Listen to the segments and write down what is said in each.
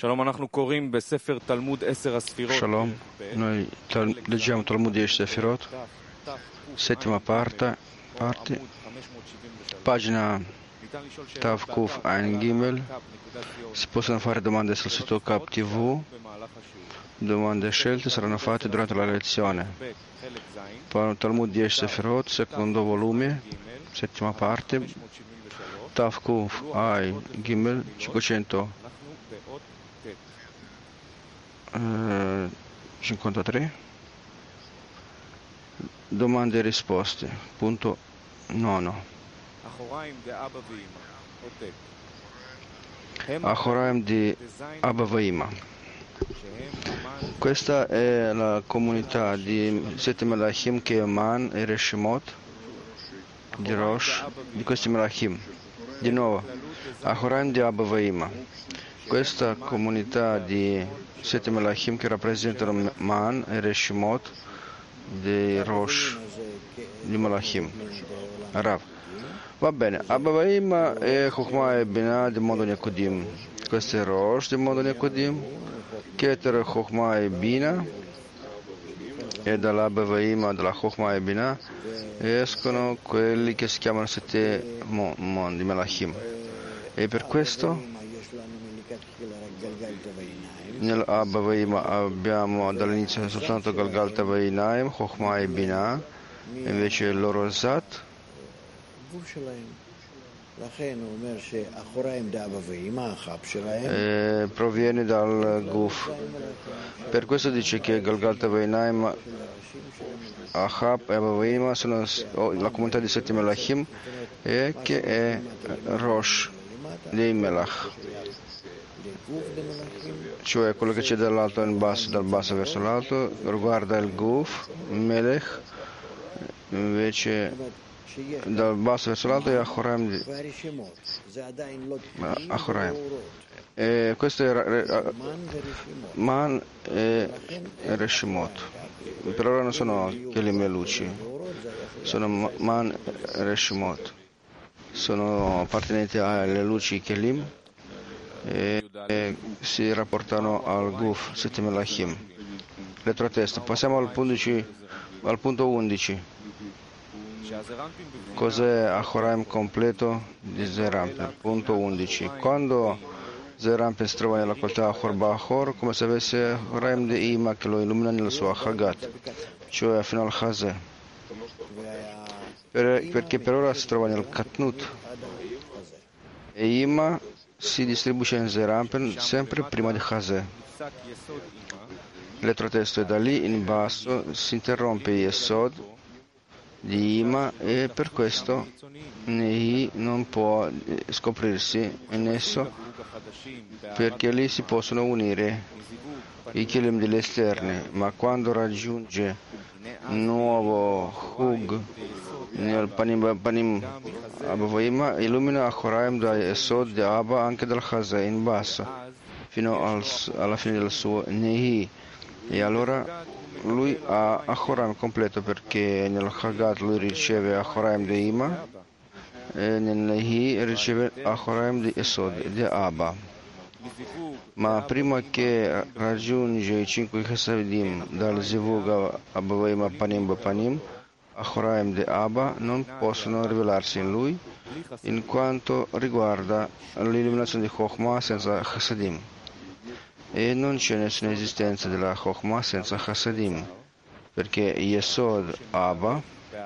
Shalom, noi leggiamo Talmud 10 Sefirot, settima parte, pagina Tav Kuf Ein Gimel. Si possono fare domande sul sito Cap TV, domande scelte saranno fatte durante la lezione. Talmud 10 Sefirot, secondo volume, settima parte, Tav Kuf Ein Gimel 553. Domande e risposte. Punto 9. Achoraim di Abba Vaima. Questa è la comunità di Sette Melachim che è Man e Reshimot di Rosh di questi Melachim. Di nuovo, Achoraim di Abba Vaima. Questa comunità di Sette Melachim che rappresentano Man e Reshimot di Rosh di Melachim. Rav. Va bene, Abba Vaima e Chokhmah e Binah di mondo Nekodim. Questo è Rosh di mondo Nekodim. Keter Chokhmah e Binah. E dall'Abba Vaima, dalla Chokhmah e Binah, escono quelli che si chiamano Sette mondi Melachim. E per questo nell'Abba Vaima abbiamo dall'inizio soltanto Galgalta Vainaim, Chokhmah e Binah, invece il loro Zat proviene dal Guf. Per questo dice che Galgalta Vainaim, Achab e Abba Vaima sono la comunità di Sette Melachim e che è Rosh dei Melach, cioè quello che c'è dall'alto in basso, dal basso verso l'alto, riguarda il Guf, Melech, invece dal basso verso l'alto è Achoraim. E questo è Man e Reshimot. Per ora non sono Kelim e luci, sono Man e Reshimot. Sono appartenenti alle luci Kelim e si rapportano al Guf, Sette Melachim. Retrotesto. Passiamo al punto 11. Cos'è Achoraim completo di Zerampin? Punto 11. Quando Zerampin si trova nella qualità Achor Bachor, come se avesse Achoraim di Ima che lo illumina nella sua Chagat, cioè fino al Chazè. Perché per ora si trova nel Katnut e Ima si distribuisce in Zerampin sempre prima di Chazè. Retrotesto, e da lì in basso si interrompe Yesod di Ima e per questo Nehi non può scoprirsi in esso, perché lì si possono unire i Kelim degli esterni, ma quando raggiunge nuovo Hug nel Panim Abba Vaima illumina Achoraim da Yesod di Abba anche dal Chazè in basso fino alla fine del suo Nehi, e allora lui ha Achoraim completo, perché nel Chagat lui riceve Achoraim di Ima e nel Nehi riceve Achoraim di Esod, di Abba. Ma prima che raggiunge i 5 Chesadim dal Zivug Abba Vaima Panim Bapanim, Achoraim di Abba non possono rivelarsi in lui, in quanto riguarda l'illuminazione di Chokhmah senza Chesadim. E non c'è nessuna esistenza della Chokhmah senza Chassadim, perché Yesod Abba,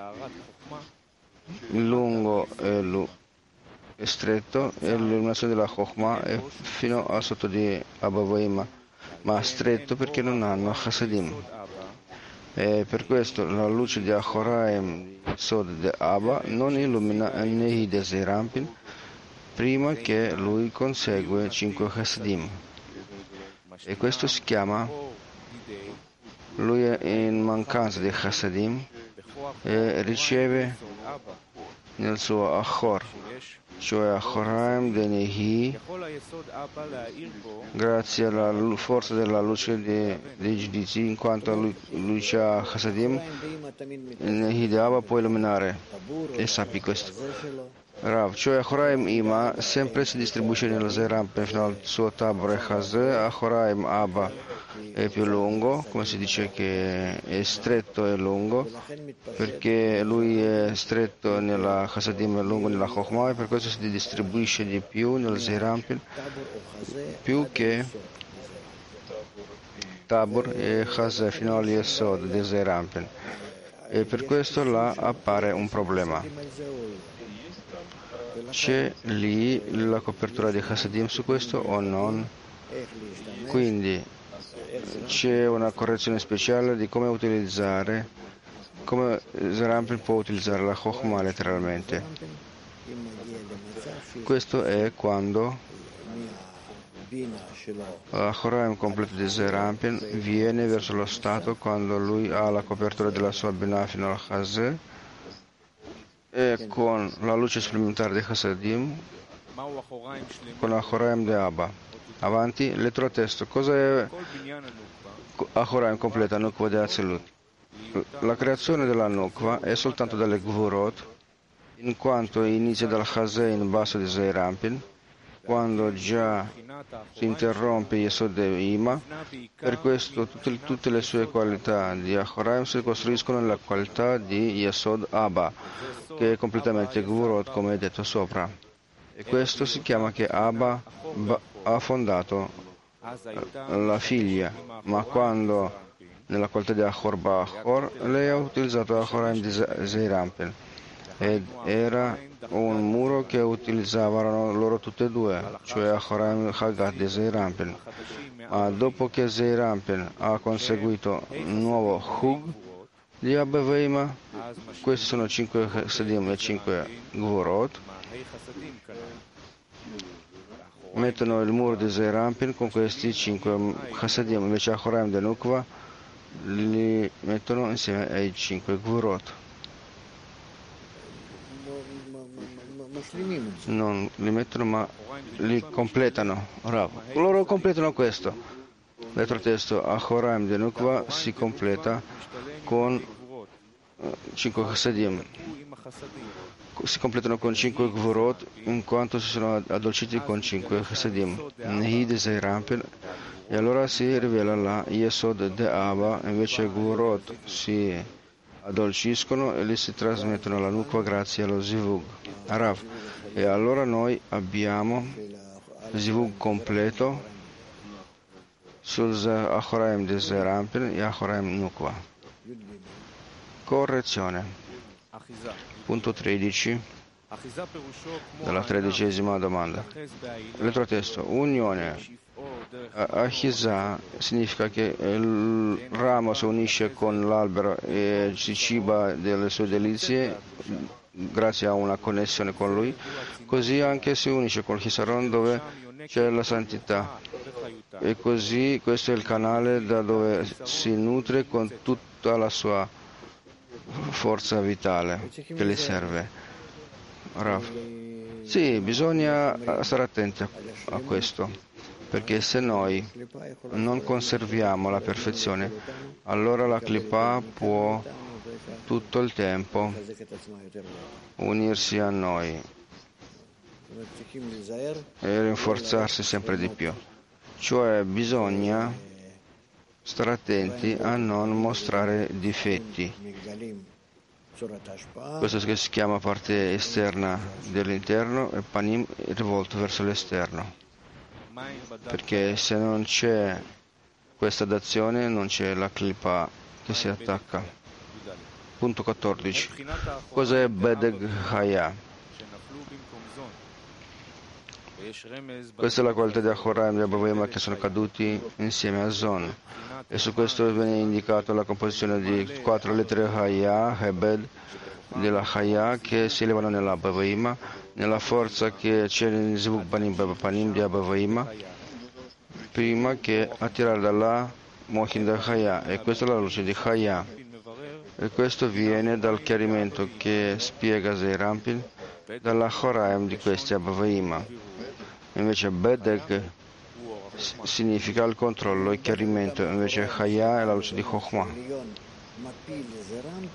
il lungo e stretto, e l'illuminazione della Chokhmah è fino a sotto di Abba Vaima, ma stretto perché non hanno Chassadim. E per questo la luce di Achoraim Yesod di Abba non illumina Nehi de Zerampin prima che lui consegue 5 Chassadim. E questo si chiama, lui è in mancanza di Chassadim e riceve nel suo Achor, cioè Achoraim de Nehi, grazie alla forza della luce dei giudizi, in quanto lui ha Chassadim, il Nehi di Abba può illuminare, e sappi questo. Rav, cioè Horaim Ima sempre si distribuisce nello Zeirampin fino al suo Tabor e Chazè, Horaim Abba è più lungo, come si dice che è stretto e lungo, perché lui è stretto nella Chasadim e lungo nella Chokhmah, e per questo si distribuisce di più nel Zeirampin, più che Tabor e Chazè fino all'Yesod del Zeirampin. E per questo là appare un problema. C'è lì la copertura di Chasadim su questo o non? Quindi c'è una correzione speciale di come utilizzare, come Zeirampin può utilizzare la Chokhmah letteralmente. Questo è quando la Horaim completo di Zeirampin viene verso lo stato quando lui ha la copertura della sua Binah fino al Chazè, e con la luce supplementare di Chasadim, con la Horaim de Abba. Avanti, lettera testo. Cosa è Horaim completa, Nukva de Atzilut? La creazione della Nukva è soltanto dalle Gvurot, in quanto inizia dal Chazè in basso di Zeirampin, quando già si interrompe Yesod e Ima. Per questo tutte le sue qualità di Horaim si costruiscono nella qualità di Yesod Abba, che è completamente Gvurot, come detto sopra. E questo si chiama che Abba ha fondato la figlia, ma quando nella qualità di Achor Bachor lei ha utilizzato Horaim di Zeirampin, ed era un muro che utilizzavano loro tutte e due, cioè Horaim Hagat di Zeirampin. Ma dopo che Zeirampin ha conseguito un nuovo Hug di Abba Veima, questi sono 5 Chasadim e 5 Gvurot, mettono il muro di Zeirampin con questi 5 Chasadim, invece a Horaim de Nukva li mettono insieme ai 5 Gvurot. Non li mettono, ma li completano. Bravo. Loro completano questo. Lettera testo, a Horaim de Nukva si completa con 5 Chasadim. Si completano con 5 Gvurot, in quanto si sono addolciti con 5 Chasadim. Nehi de Zeirampin, e allora si rivela la Yesod de Abba, invece Gvurot si addolciscono e li si trasmettono alla Nukva grazie allo Zivug. Rav. E allora noi abbiamo Zivug completo sul Horaim di Zeirampin e Horaim Nukva. Correzione. Punto 13 della 13ª domanda. Lettera testo. Unione. Achiza significa che il ramo si unisce con l'albero e si ciba delle sue delizie grazie a una connessione con lui, così anche si unisce con il Chisaron dove c'è la santità, e così questo è il canale da dove si nutre con tutta la sua forza vitale che le serve. Rav. Sì, bisogna stare attenti a questo, perché se noi non conserviamo la perfezione, allora la Klippa può tutto il tempo unirsi a noi e rinforzarsi sempre di più. Cioè bisogna stare attenti a non mostrare difetti. Questo che si chiama parte esterna dell'interno e panim rivolto verso l'esterno, perché se non c'è questa dazione non c'è la Klippa che si attacca. Punto 14. Cos'è Bedeg Haya? Questa è la qualità di Horaim e Abba Veima che sono caduti insieme a Zon, e su questo viene indicato la composizione di 4 lettere Haya, Hebed, della Haya, che si elevano nella Abba Veima, nella forza che c'è nel Zivug Panim Panim di Abba Veima, prima che attirare dalla Mochin del Haya, e questa è la luce di Haya. E questo viene dal chiarimento che spiega Zeirampin dalla Horaim di questi Abba Veima. Invece Bedek significa il controllo e chiarimento, invece Haya è la luce di Chokhmah.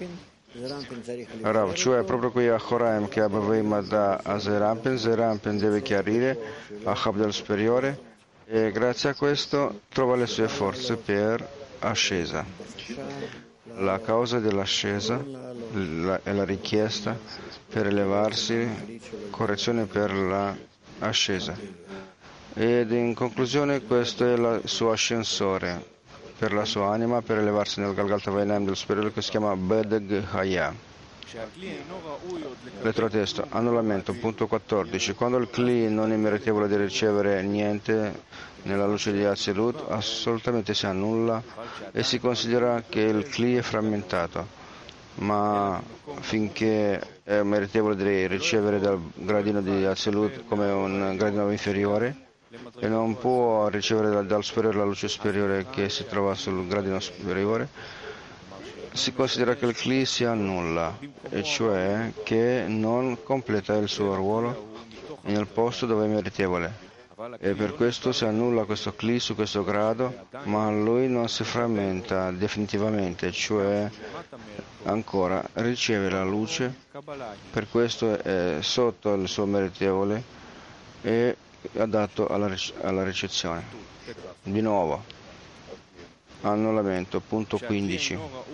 Rav, cioè proprio qui a Choraim che Abavim da a Zerampen deve chiarire a Habdel superiore e grazie a questo trova le sue forze per ascesa. La causa dell'ascesa è la richiesta per elevarsi, correzione per l'ascesa. Ed in conclusione questo è il suo ascensore per la sua anima, per elevarsi nel Galgalta Vainaim del superiore che si chiama Bedeg Haya. Lettera testo, annullamento, punto 14. Quando il Kli non è meritevole di ricevere niente nella luce di Azilut, assolutamente si annulla e si considera che il Kli è frammentato, ma finché è meritevole di ricevere dal gradino di Azilut come un gradino inferiore e non può ricevere dal superiore la luce superiore che si trova sul gradino superiore, si considera che il Kli si annulla, e cioè che non completa il suo ruolo nel posto dove è meritevole. E per questo si annulla questo Kli su questo grado, ma lui non si frammenta definitivamente, cioè ancora riceve la luce, per questo è sotto il suo meritevole e adatto alla ricezione. Di nuovo, annullamento, punto 15.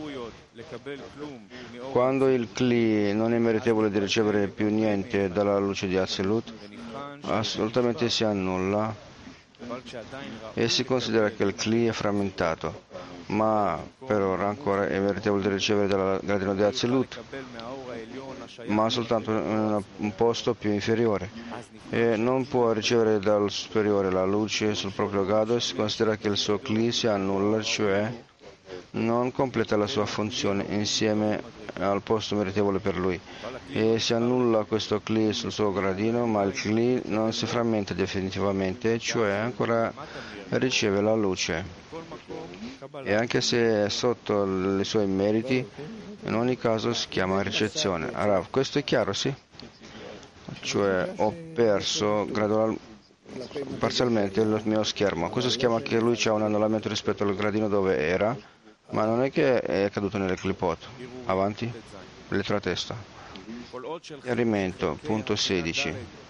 Quando il Kli non è meritevole di ricevere più niente dalla luce di Azilut, assolutamente si annulla e si considera che il Kli è frammentato, ma per ora ancora è meritevole di ricevere dal gradino di Azilut, ma soltanto in un posto più inferiore, e non può ricevere dal superiore la luce sul proprio grado e si considera che il suo Kli si annulla, cioè non completa la sua funzione insieme al posto meritevole per lui, e si annulla questo Kli sul suo gradino, ma il Kli non si frammenta definitivamente, cioè ancora riceve la luce, e anche se è sotto i suoi meriti, in ogni caso si chiama ricezione. Arav, questo è chiaro, sì? Cioè ho perso parzialmente il mio schermo. Questo si chiama che lui c'ha un annullamento rispetto al gradino dove era, ma non è che è caduto nelle clipot. Avanti, lettera testa. Chiarimento, punto 16.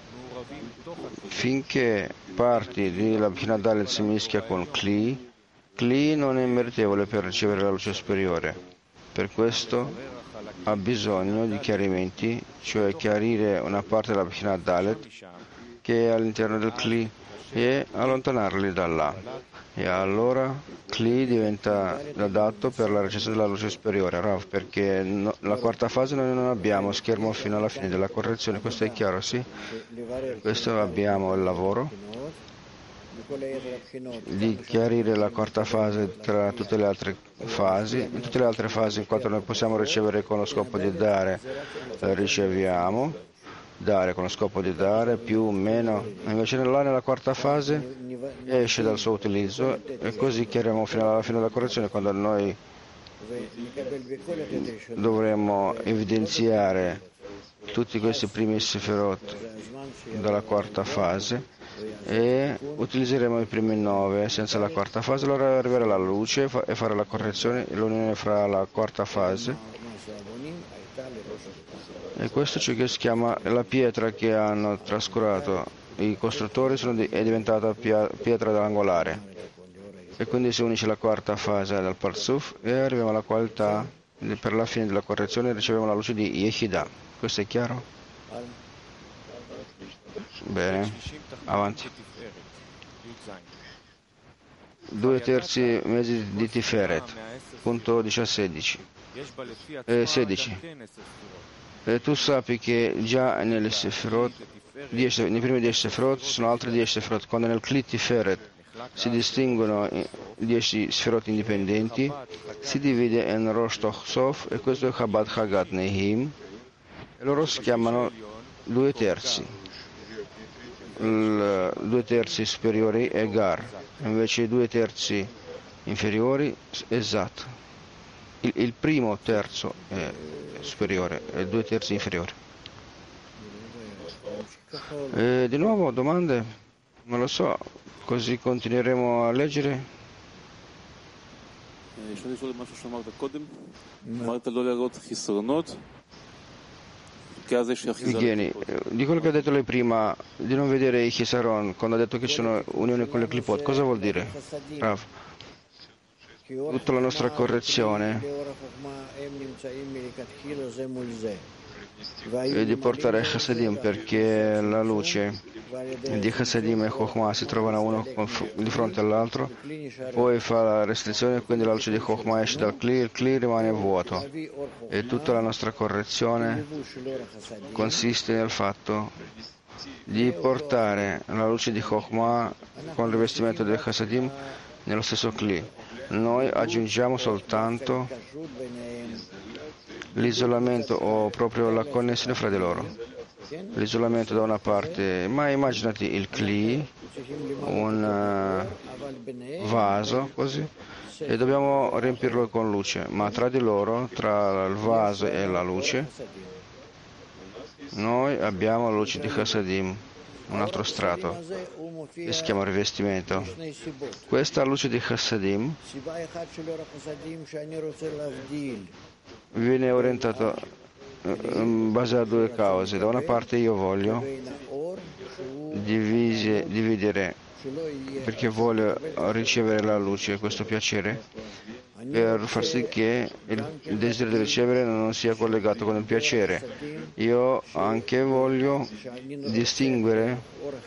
Finché parti di la Bchina Dalet si mischia con Kli, Kli non è meritevole per ricevere la luce superiore. Per questo ha bisogno di chiarimenti, cioè chiarire una parte della Bchina Dalet che è all'interno del Kli e allontanarli da là. E allora Kli diventa adatto per la ricezione della luce superiore, Rav, perché la quarta fase noi non abbiamo schermo fino alla fine della correzione, questo è chiaro, sì? Questo abbiamo il lavoro di chiarire la quarta fase tra tutte le altre fasi. In tutte le altre fasi, in quanto noi possiamo ricevere con lo scopo di dare, riceviamo, dare con lo scopo di dare, più o meno. Invece nella quarta fase esce dal suo utilizzo, e così chiariamo fino alla fine della correzione, quando noi dovremo evidenziare tutti questi primi sefirot dalla quarta fase e utilizzeremo i primi 9 senza la quarta fase, allora arriverà la luce e fare la correzione, l'unione fra la quarta fase, e questo ciò che si chiama la pietra che hanno trascurato i costruttori è diventata pietra angolare, e quindi si unisce la quarta fase dal Parzuf e arriviamo alla qualità per la fine della correzione, riceviamo la luce di Yehidah. Questo è chiaro? Bene, avanti. 2/3 mesi di Tiferet, punto 16. E tu sappi che già nelle Sefirot, nei primi 10 Sefirot sono altri 10 Sefirot. Quando nel Kli Tiferet si distinguono 10 Sefirot indipendenti, si divide in Rosh Tochsof, e questo è Chabad Chagat Nehim, e loro si chiamano 2/3. 2/3 superiori è Gar, invece i 2/3 inferiori è Zat. Il primo terzo è superiore e 2/3 inferiore. Di nuovo domande? Non lo so, così continueremo a leggere. Evgeny, di quello che ha detto lei prima, di non vedere i Chisaron, quando ha detto che ci sono unioni con le Klipot, cosa vuol dire? Rav? Tutta la nostra correzione è di portare Chasadim, perché la luce di Chasadim e Chokhmah si trovano uno di fronte all'altro, poi fa la restrizione, quindi la luce di Chokhmah esce dal Kli, il Kli rimane vuoto, e tutta la nostra correzione consiste nel fatto di portare la luce di Chokhmah con il rivestimento del Chasadim nello stesso Kli. Noi aggiungiamo soltanto l'isolamento o proprio la connessione fra di loro. L'isolamento da una parte, ma immaginati il Kli, un vaso così, e dobbiamo riempirlo con luce, ma tra di loro, tra il vaso e la luce, noi abbiamo la luce di Chasadim, un altro strato, che si chiama rivestimento. Questa luce di Chasadim viene orientata in base a due cause. Da una parte io voglio dividere, perché voglio ricevere la luce, questo piacere, per far sì che il desiderio di ricevere non sia collegato con il piacere. Io anche voglio distinguere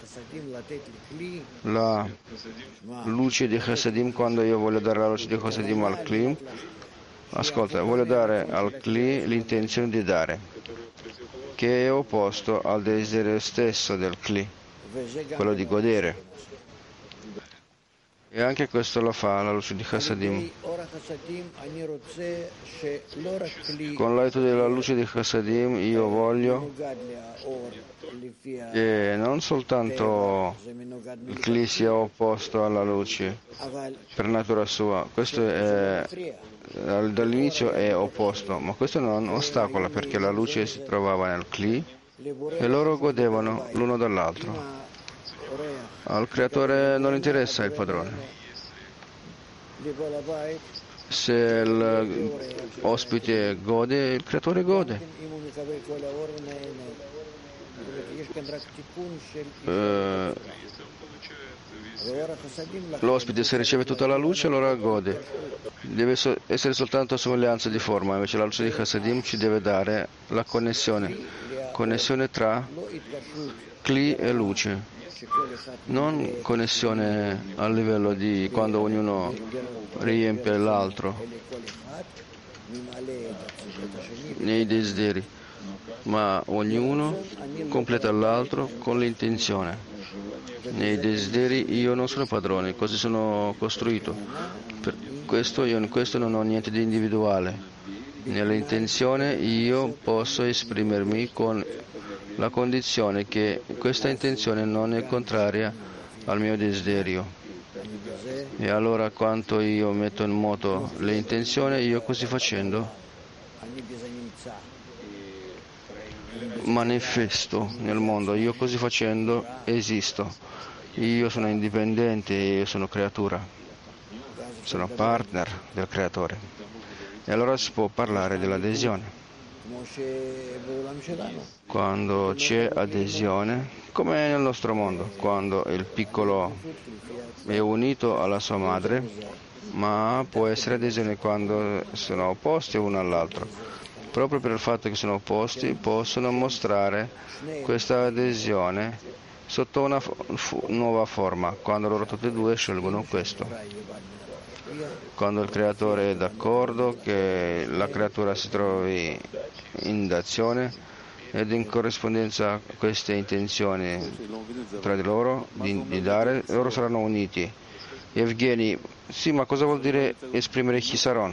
la luce di Chasadim quando io voglio dare la luce di Chasadim al Kli. Ascolta, voglio dare al Kli l'intenzione di dare, che è opposto al desiderio stesso del Kli, quello di godere. E anche questo lo fa la luce di Chasadim. Con l'aiuto della luce di Chasadim io voglio che non soltanto il Kli sia opposto alla luce per natura sua, questo dall'inizio è opposto, ma questo non ostacola, perché la luce si trovava nel Kli e loro godevano l'uno dall'altro. Al creatore non interessa il padrone. Se l'ospite gode, il creatore gode. L'ospite, se riceve tutta la luce, allora gode. Deve essere soltanto a somiglianza di forma, invece la luce di Chasadim ci deve dare la connessione tra Kli e luce. Non connessione a livello di quando ognuno riempie l'altro nei desideri, ma ognuno completa l'altro con l'intenzione. Nei desideri io non sono padrone, così sono costruito. Per questo io in questo non ho niente di individuale. Nell'intenzione io posso esprimermi con la condizione che questa intenzione non è contraria al mio desiderio. E allora quanto io metto in moto le intenzioni, io così facendo manifesto nel mondo, io così facendo esisto. Io sono indipendente, io sono creatura, sono partner del creatore. E allora si può parlare dell'adesione. Quando c'è adesione, come nel nostro mondo, quando il piccolo è unito alla sua madre, ma può essere adesione quando sono opposti uno all'altro. Proprio per il fatto che sono opposti, possono mostrare questa adesione sotto una nuova forma, quando loro tutti e due scelgono questo. Quando il creatore è d'accordo che la creatura si trovi in azione ed in corrispondenza a queste intenzioni tra di loro di dare, loro saranno uniti. Evgeny, sì, ma cosa vuol dire esprimere Chisaron?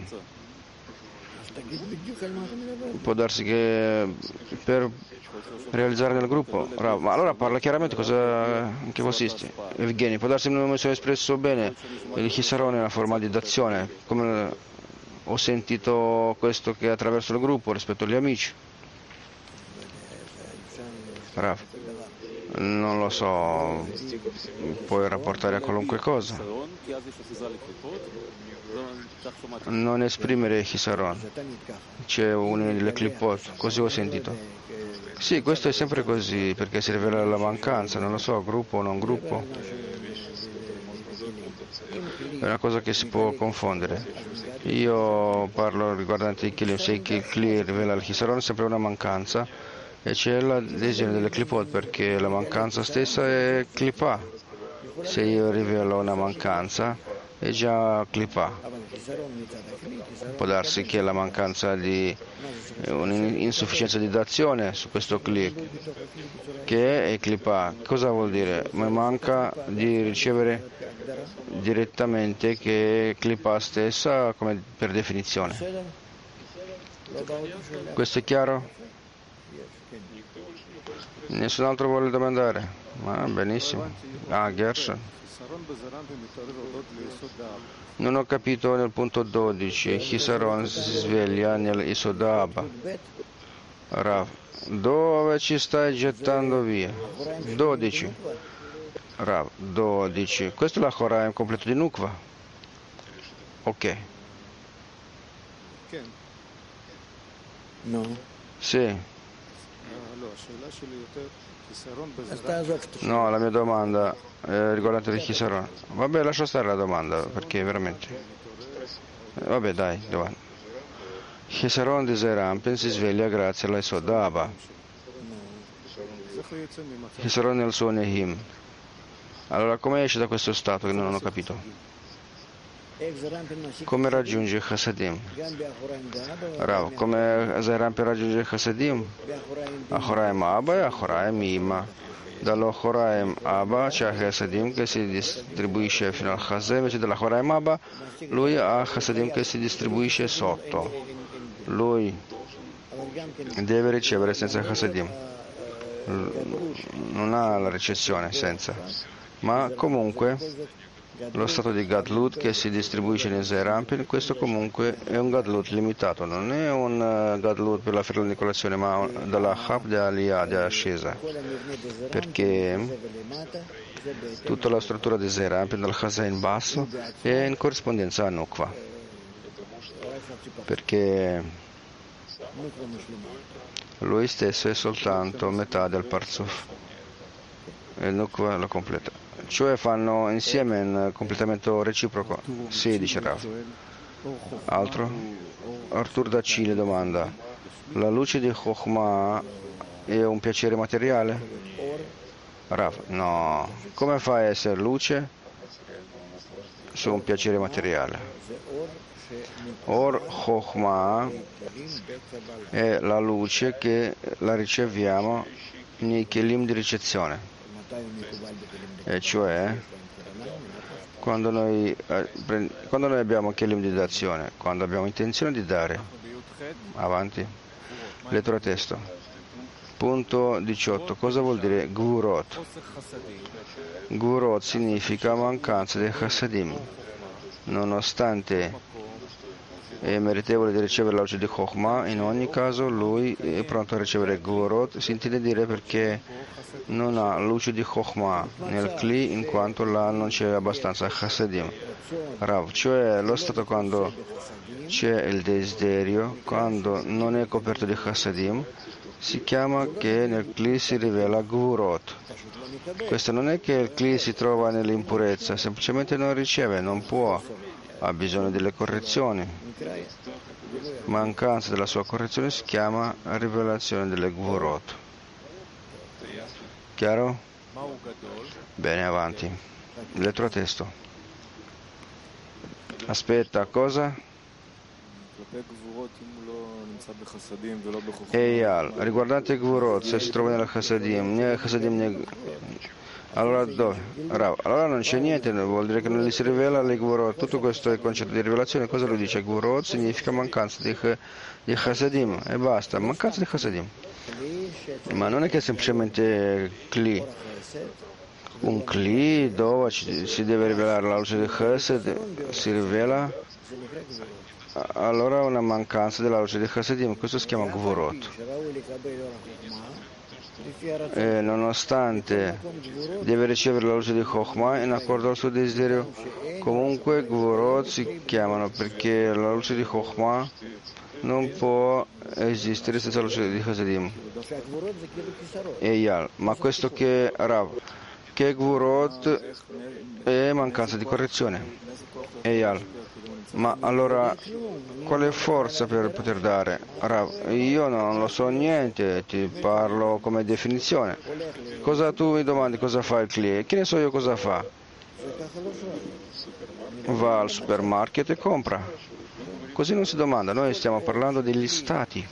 Può darsi che per realizzare nel gruppo, ma allora parla chiaramente in che consiste. Evgeny, può darsi che non mi sono espresso bene, il Chisaron è una forma di dazione, come ho sentito questo che attraverso il gruppo rispetto agli amici. Rav. Non lo so, puoi rapportare a qualunque cosa. Non esprimere Chisaron. C'è un'unione delle clipot, così ho sentito. Sì, questo è sempre così, perché si rivela la mancanza, non lo so, gruppo o non gruppo. È una cosa che si può confondere. Io parlo riguardante i Kelim, se il Kli rivela il Chisaron è sempre una mancanza e c'è l'adesione delle clipot perché la mancanza stessa è clipa. Se io rivelo una mancanza è già clipa. Può darsi che la mancanza di un'insufficienza di dazione su questo clip che è clipa. Cosa vuol dire? Mi manca di ricevere direttamente che è clipa stessa come per definizione. Questo è chiaro? Nessun altro vuole domandare? Benissimo. Gershon. Non ho capito nel punto 12. Chisaron si sveglia nell'Isodab. Rav, dove ci stai gettando via? 12. Rav, 12. Questo è la Horaim completo di Nukva. Ok. No. Sì. No, la mia domanda riguardante il Chisaron. Vabbè, lascia stare la domanda, perché veramente... Vabbè, dai, domanda. Chisaron di Zerampen si sveglia grazie alla Sodaba. Chisaron nel suo Nehim. Allora, come esce da questo stato che non ho capito? Come raggiunge Chasadim? Rav, come Zerampen raggiunge Chasadim? Achoraim Abba e Achoraim Ima. Dallo Achoraim Abba c'è Chasadim che si distribuisce fino al Chasem, invece dall'Achoraim Abba lui ha Chasadim che si distribuisce sotto. Lui deve ricevere senza Chasadim. Non ha la ricezione senza. Ma comunque lo stato di Gadlut che si distribuisce in Zerampen, questo comunque è un Gadlut limitato, non è un Gadlut per la fernicolazione, ma dalla Chab de Aliyah, di ascesa, perché tutta la struttura di Zerampen, dal Chazà in basso, è in corrispondenza a Nukva, perché lui stesso è soltanto metà del Parzuf e Nukva lo completa. Cioè fanno insieme un completamento reciproco. Sì, dice Rav. Altro? Artur da Cile domanda. La luce di Chokhmah è un piacere materiale? Rav, no. Come fa a essere luce su un piacere materiale? Or Chokhmah è la luce che la riceviamo nei kelim di ricezione. E cioè quando noi abbiamo kelim di dazione, quando abbiamo intenzione di dare. Avanti. Lettera testo. Punto 18. Cosa vuol dire Gvurot? Gvurot significa mancanza di Chassadim. Nonostante è meritevole di ricevere la luce di Chokhmah, in ogni caso lui è pronto a ricevere Gvurot, si intende dire perché non ha luce di Chokhmah nel Kli in quanto là non c'è abbastanza Chassadim. Rav, cioè lo stato quando c'è il desiderio, quando non è coperto di Chassadim, si chiama che nel Kli si rivela Gvurot. Questo non è che il Kli si trova nell'impurezza, semplicemente non riceve, non può, ha bisogno delle correzioni. Mancanza della sua correzione si chiama rivelazione delle Gvurot. Chiaro? Bene, avanti. Lettera testo. Aspetta, cosa? Eyal, riguardante Gvurot, se si trova nella Chassadim, né Chassadim né... Allora dove? Rav, allora non c'è niente, vuol dire che non gli si rivela le Gvurot. Tutto questo è il concetto di rivelazione. Cosa lo dice? Gvurot significa mancanza di Chassadim e basta, mancanza di Chassadim. Ma non è che è semplicemente Kli. Un Kli dove si deve rivelare la luce di Chesed, si rivela, allora una mancanza della luce di Chesedim, questo si chiama Gvurot. e nonostante deve ricevere la luce di Chokhmah in accordo al suo desiderio, comunque Gvurot si chiamano perché la luce di Chokhmah non può esistere senza la luce di Hasadim e Yal. Ma questo che Rav, che Gvurot è mancanza di correzione e Yal. Ma allora quale forza per poter dare? Rav, io non lo so niente, ti parlo come definizione. Cosa tu mi domandi cosa fa il cliente? Che ne so io cosa fa? Va al supermarket e compra. Così non si domanda, noi stiamo parlando degli stati,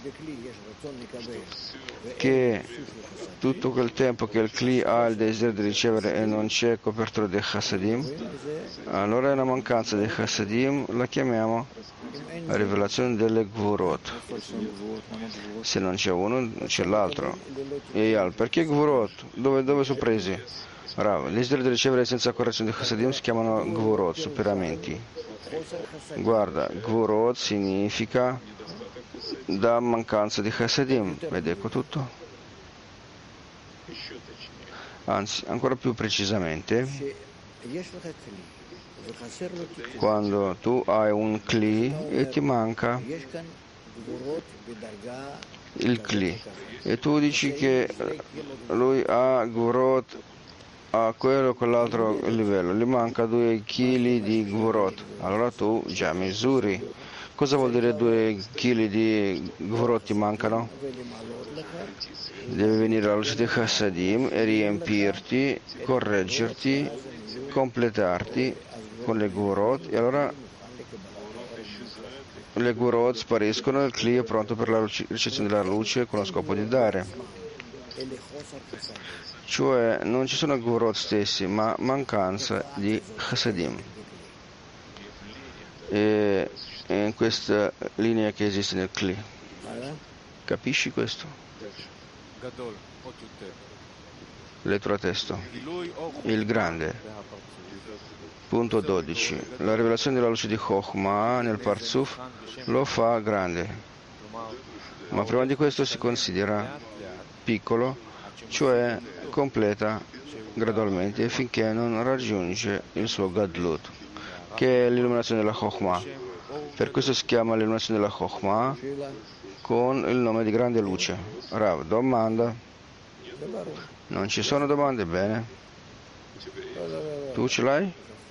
che tutto quel tempo che il Kli ha il desiderio di ricevere e non c'è copertura del Hasadim, allora è una mancanza del Hasadim, la chiamiamo rivelazione delle Gvurot. Se non c'è uno, c'è l'altro. Perché Gvurot? Dove sono presi? Rav, il desiderio di ricevere senza correzione di Hasadim si chiamano Gvurot, superamenti. Guarda, Gvurot significa da mancanza di Hasadim, ed ecco tutto. Anzi, ancora più precisamente, quando tu hai un Kli e ti manca il Kli e tu dici che lui ha Gvurot a quello o quell'altro livello, gli manca 2 kg di Gvurot, allora tu già misuri. Cosa vuol dire 2 kg di Gvurot ti mancano? Deve venire la luce di Hasadim e riempirti, correggerti, completarti con le Gvurot e allora le Gvurot spariscono e il Kli è pronto per la ricezione della luce con lo scopo di dare. Cioè non ci sono Gvurot stessi, ma mancanza di Hasadim. E in questa linea che esiste nel Kli. Capisci questo? Lettera testo. Il grande. Punto 12. La rivelazione della luce di Chokhmah nel Parzuf lo fa grande. Ma prima di questo si considera piccolo, cioè completa gradualmente finché non raggiunge il suo Gadlut, che è l'illuminazione della Chokhmah. Per questo si chiama l'illuminazione della Chokhmah con il nome di grande luce. Rav, domanda? Non ci sono domande? Bene. Tu ce l'hai?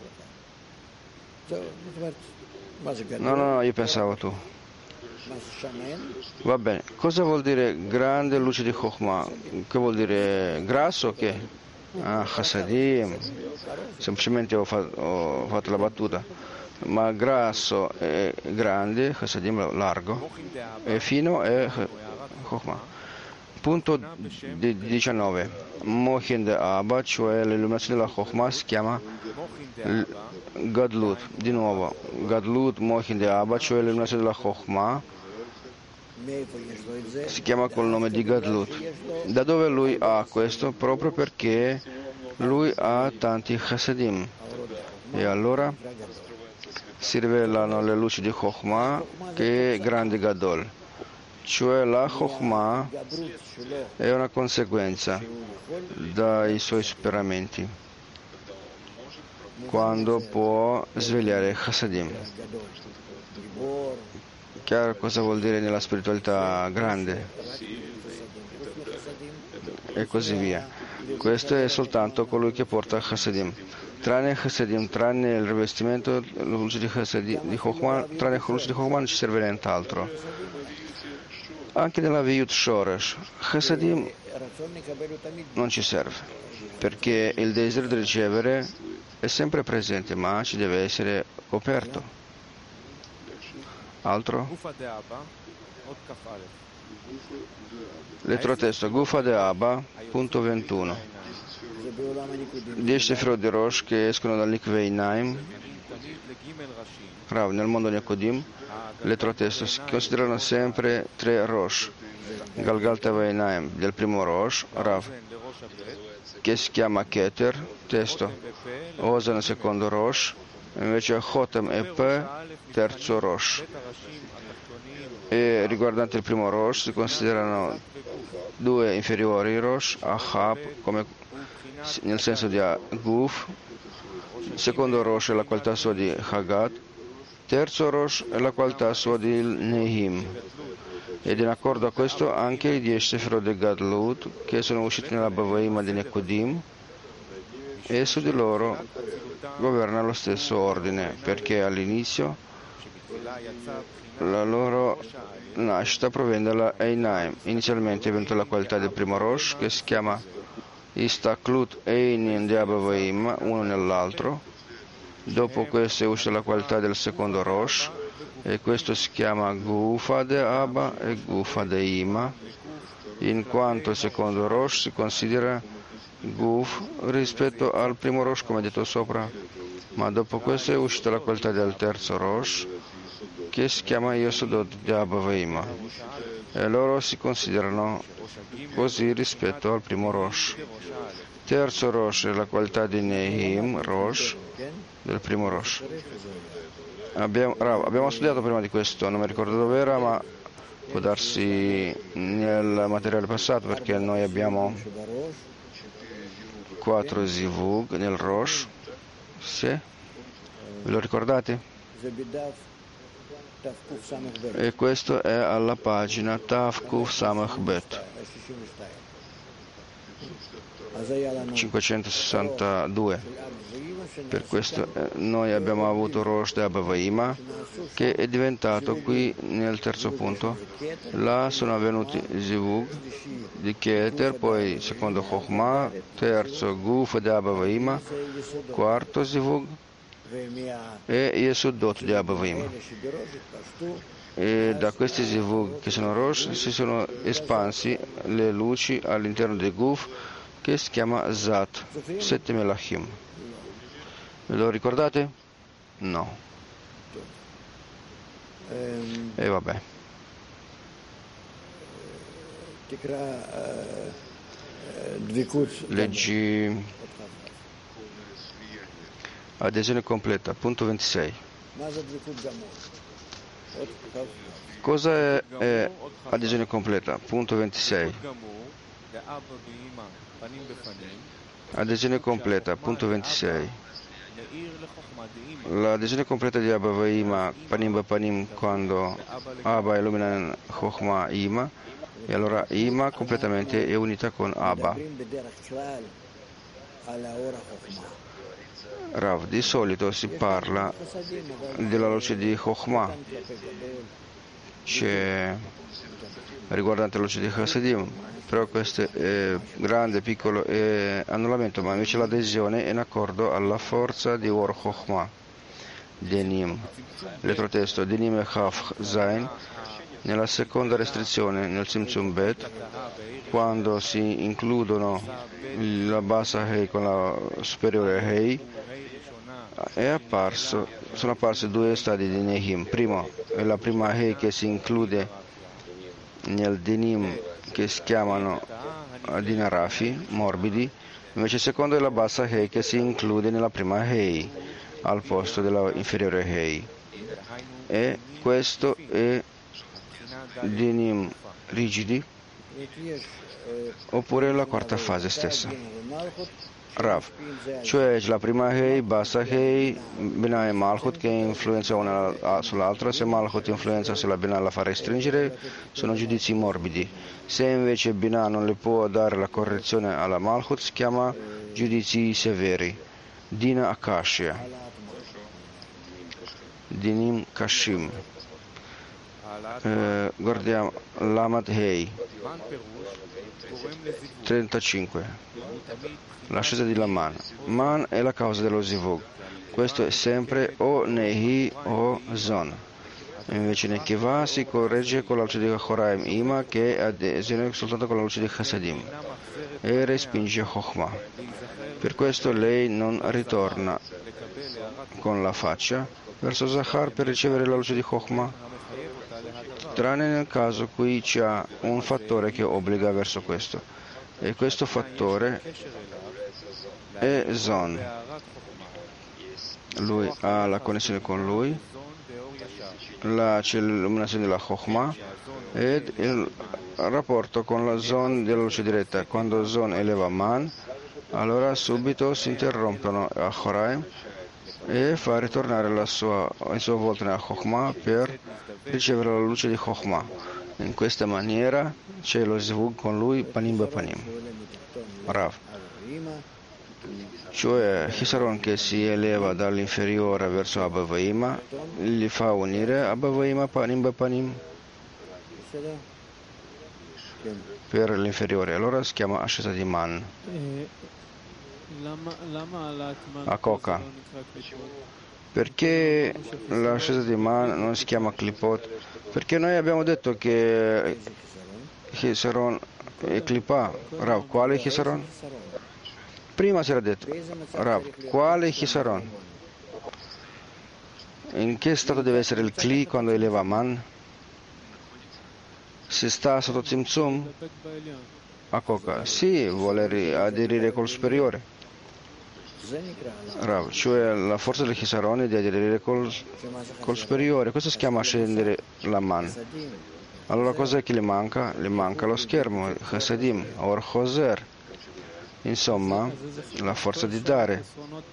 No, io pensavo tu. Va bene. Cosa vuol dire grande luce di Chokhmah? Che vuol dire grasso o che? Hasadim. Semplicemente ho fatto la battuta. Ma grasso è grande, Hasadim largo, e fino è Chokhmah. Punto 19. Mohin de Abba, cioè l'illuminazione della Chokhmah, si chiama Gadlut. Di nuovo, Gadlut, Mohin de Abba, cioè l'illuminazione della Chokhmah, si chiama col nome di Gadlut. Da dove lui ha questo? Proprio perché lui ha tanti Hasadim. E allora si rivelano le luci di Chokhmah, che è grande Gadol. Cioè la Chokhmah è una conseguenza dai suoi superamenti, quando può svegliare Hasadim. Chiaro cosa vuol dire nella spiritualità grande? E così via. Questo è soltanto colui che porta Hasadim. Tranne Hasadim, tranne il rivestimento, la luce di Hasadim, di Chokhmah, tranne la luce di Chokhmah non ci serve nient'altro. Anche nella Viyut Shoresh, Hasadim non ci serve, perché il desiderio di ricevere è sempre presente, ma ci deve essere coperto. Altro? Lettera testo, Gufa de Abba, punto 21. 10 Sefirot di Rosh che escono dall'Ikvei Naim, Rav, nel mondo Nekodim, lettera testo, si considerano sempre 3 Rosh. Galgal Tevei Naim del primo Rosh, Rav, che si chiama Keter, testo, Osa nel secondo Rosh, invece Chotem e P, terzo Rosh. E riguardante il primo Rosh si considerano due inferiori Rosh, Ahab, come nel senso di Guf, il secondo Rosh è la qualità sua di Hagat, terzo Rosh è la qualità sua di Nehim. Ed in accordo a questo anche i 10 Sefirot di Gadlut, che sono usciti nella Bavaima di Nekodim, e su di loro governa lo stesso ordine, perché all'inizio la loro nascita proviene dalla Einaim. Inizialmente è venuta la qualità del primo Rosh, che si chiama Istaklut Einin de Abavaim, uno nell'altro. Dopo questo è uscita la qualità del secondo Rosh, e questo si chiama Gufa de Abba e Gufa de Ima, in quanto il secondo Rosh si considera Guf rispetto al primo Rosh, come detto sopra. Ma dopo questo è uscita la qualità del terzo Rosh, che si chiama Yesodot de Abba e Ima, e loro si considerano così rispetto al primo Rosh. Terzo Rosh è la qualità di Nehim Rosh del primo Rosh. Abbiamo studiato prima di questo, non mi ricordo dove era, ma può darsi nel materiale passato, perché noi abbiamo 4 Zivug nel Rosh. Sì? Ve lo ricordate? E questo è alla pagina Tav Kuf Samach Bet 562. Per questo noi abbiamo avuto Rosh de Abba e Ima, che è diventato qui nel terzo punto. Là sono avvenuti Zivug di Keter, poi secondo Chokhmah, terzo Guf de Abba e Ima, quarto Zivug e Yesodot di Abba e Ima. E da questi Zivug che sono Rosh si sono espansi le luci all'interno del Guf, che si chiama Zat, 7 Melachim. Ve lo ricordate? No. E vabbè. Leggi adesione completa, punto 26. Cosa è adesione completa? Punto 26. Adesione completa, punto 26. L'adesione completa di Abba e Ima, Panim Bapanim, quando Abba illumina Chokhmah Ima, e allora Ima completamente è unita con Abba. Rav, di solito si parla della luce di Chokhmah, c'è riguardante la luce di Chassidim, però questo è grande, piccolo e annullamento, ma invece l'adesione è in accordo alla forza di Or Chokhmah, Denim. Lettrotesto Denim e Chaf Zain. Nella seconda restrizione, nel Tzimtzum Bet, quando si includono la bassa Hei con la superiore Hei, sono apparsi due stadi di Nehim. Primo è la prima Hei che si include nel Denim, che si chiamano Dinarafi, morbidi, invece il secondo è la bassa Hei che si include nella prima Hei al posto della inferiore Hei, e questo è Dinim rigidi, oppure la quarta fase stessa. Rav, cioè la prima Hei, bassa Hei, Binah e Malchut che influenza una sull'altra. Se Malchut influenza sulla Binah la fa restringere, sono giudizi morbidi. Se invece Binah non le può dare la correzione alla Malchut, si chiama giudizi severi. Dina Akashia, Dinim Kashim. Guardiamo Lamad Hei 35, l'ascesa di Laman. Man è la causa dello Zivug. Questo è sempre o Nehi o Zon. Invece Nekiva si corregge con la luce di Choraim Ima, che è adesione soltanto con la luce di Chasadim, e respinge Chokhmah. Per questo lei non ritorna con la faccia verso Zahar per ricevere la luce di Chokhmah, tranne nel caso qui c'è un fattore che obbliga verso questo, e questo fattore è Zon. lui ha la connessione con lui, c'è l'illuminazione della Chokhmah ed il rapporto con la zona della luce diretta. Quando zona eleva man, allora subito si interrompono Achoraim e fa ritornare il suo volto nella Chokhmah per ricevere la luce di Chokhmah. In questa maniera c'è lo zvug con lui panim be panim. Rav. Cioè Chisaron che si eleva dall'inferiore verso Abba Vaima li fa unire Abba Vaima panim be panim per l'inferiore, allora si chiama ascesa di man. A Coca. Perché l'ascesa di man non si chiama Klipot? Perché noi abbiamo detto che Chisaron è Klipa. Rav, quale Chisaron? Prima si era detto, Rav, quale Chisaron? In che stato deve essere il Kli quando eleva man? Se sta sotto Tzimtzum? A Coca, sì, vuole aderire col superiore. Rav, cioè la forza del Chisaron è di aderire col superiore. Questo si chiama scendere la man. Allora cos'è che le manca? Le manca lo schermo, Chasadim, or Choser. Insomma, la forza di dare.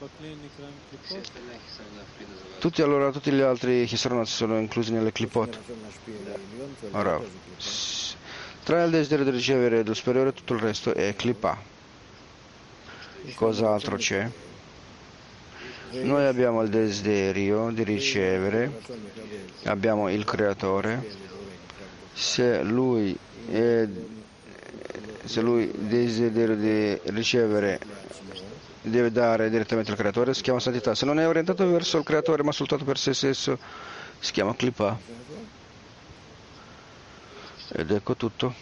Tutti gli altri Chisaron sono inclusi nelle Klipot. Ora, tra il desiderio di ricevere del superiore tutto il resto è Klipa. Cos'altro c'è? Noi abbiamo il desiderio di ricevere, abbiamo il creatore. Se lui desidera di ricevere, deve dare direttamente al creatore, si chiama santità. Se non è orientato verso il creatore ma soltanto per se stesso, si chiama Klipa. Ed ecco tutto.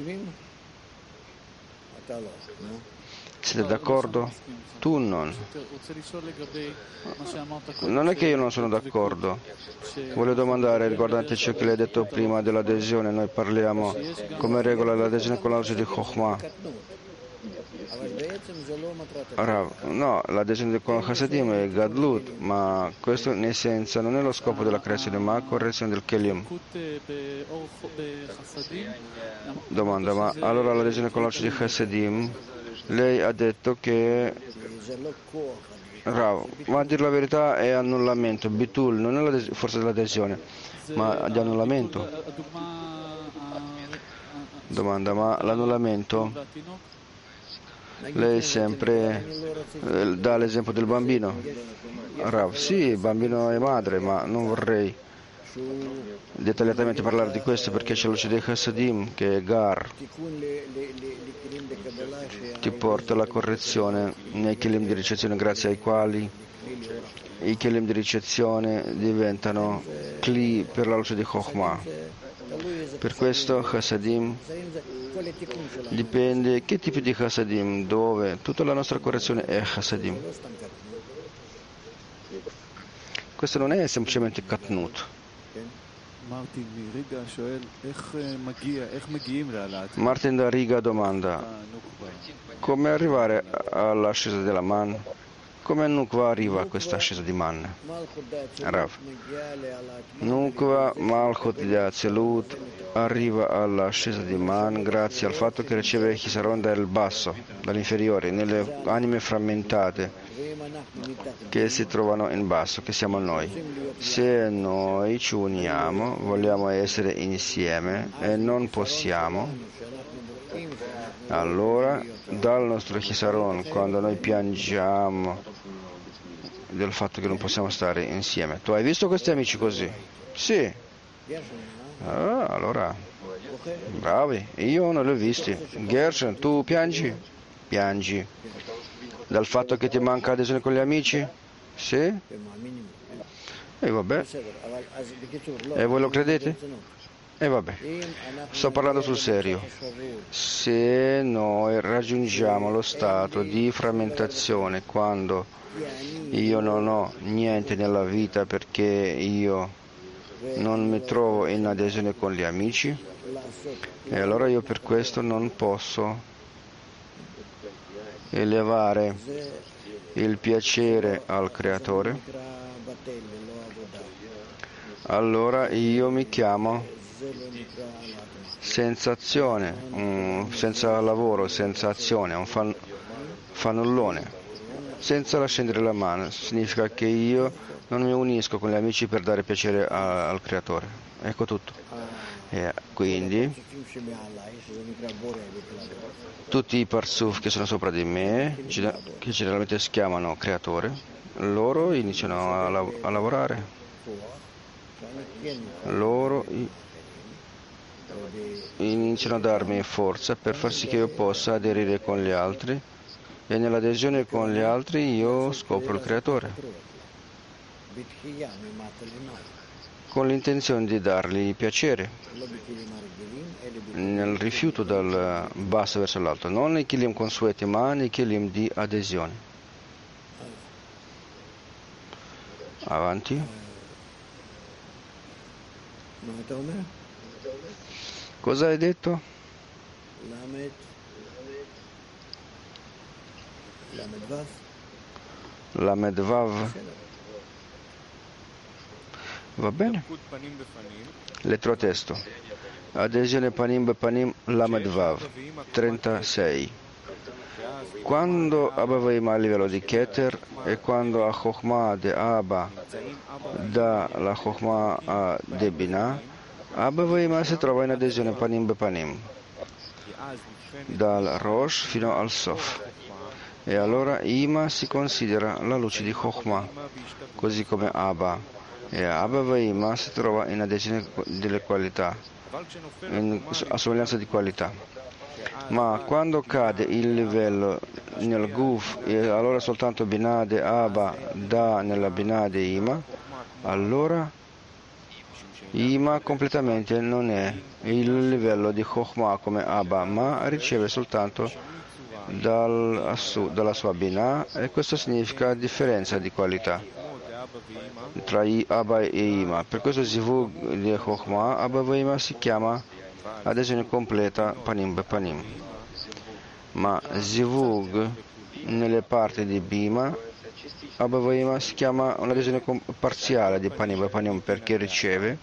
Siete d'accordo? Tu non. Non è che io non sono d'accordo. Voglio domandare riguardante ciò che lei ha detto prima dell'adesione. Noi parliamo come regola l'adesione con la luce di Chokhmah. No, l'adesione con Chasadim è Gadlut, ma questo in essenza non è lo scopo della creazione, ma la correzione del Kelim. Domanda, ma allora l'adesione con la luce di Chasadim, lei ha detto che Rav, ma a dire la verità è annullamento, bitul, non è la forza dell'adesione, ma di annullamento. Domanda, ma l'annullamento, lei sempre dà l'esempio del bambino. Rav, sì, bambino e madre, ma non vorrei dettagliatamente parlare di questo perché c'è luce dei Chasadim che è Gar, ti porta alla correzione nei Kelim di ricezione grazie ai quali i Kelim di ricezione diventano Kli per la luce di Chokhmah. Per questo Chasadim dipende che tipo di Chasadim, dove tutta la nostra correzione è Chasadim. Questo non è semplicemente Katnut. Martin da Riga domanda: come arrivare all'ascesa della Man? Come Nukva arriva a questa ascesa di Man? Rav, Nukva Malchut di Azilut arriva all'ascesa di Man grazie al fatto che riceve Chisaron dal basso, dall'inferiore, nelle anime frammentate che si trovano in basso, che siamo noi. Se noi ci uniamo, vogliamo essere insieme e non possiamo, allora dal nostro Chisaron, quando noi piangiamo del fatto che non possiamo stare insieme. Tu hai visto questi amici così? Sì. Allora, bravi. Io non li ho visti. Gershon, tu piangi? Piangi. Dal fatto che ti manca adesione con gli amici? Sì? E vabbè. E voi lo credete? E vabbè. Sto parlando sul serio. Se noi raggiungiamo lo stato di frammentazione quando io non ho niente nella vita perché io non mi trovo in adesione con gli amici, e allora io per questo non posso elevare il piacere al creatore, allora io mi chiamo senza azione, senza lavoro, senza azione, un fannullone, senza lasciare la mano. Significa che io non mi unisco con gli amici per dare piacere al creatore. Ecco tutto. E quindi tutti i parsuf che sono sopra di me, che generalmente si chiamano creatore, loro iniziano a lavorare. Loro iniziano a darmi forza per far sì che io possa aderire con gli altri, e nell'adesione con gli altri io scopro il creatore con l'intenzione di dargli piacere nel rifiuto dal basso verso l'alto, non nei kilim consueti ma nei kilim di adesione. Avanti. Cosa hai detto? La Medvav. Va bene? Lettero testo. Adesione panim bepanim la Medvav. 36. Quando Abba Veima a livello di Keter e quando a Chokhmah de Abba dà la Chokhmah a de Binah, Abba Veima si trova in adesione panim bepanim, dal Rosh fino al Sof. E allora Ima si considera la luce di Chokhmah, così come Abba. E Abba Veima si trova in adesione delle qualità, a somiglianza di qualità. Ma quando cade il livello nel Guf, e allora soltanto Binah de Abba dà nella Binah de Ima, allora Ima completamente non è il livello di Chokhmah come Abba, ma riceve soltanto dalla sua Binah, e questo significa differenza di qualità tra Abba e Ima. Per questo Zivug di Chokhmah, Abba e Ima si chiama adesione completa panim bepanim. Ma Zivug nelle parti di Bima, Abba e Ima si chiama un'adesione parziale di panim bepanim, perché riceve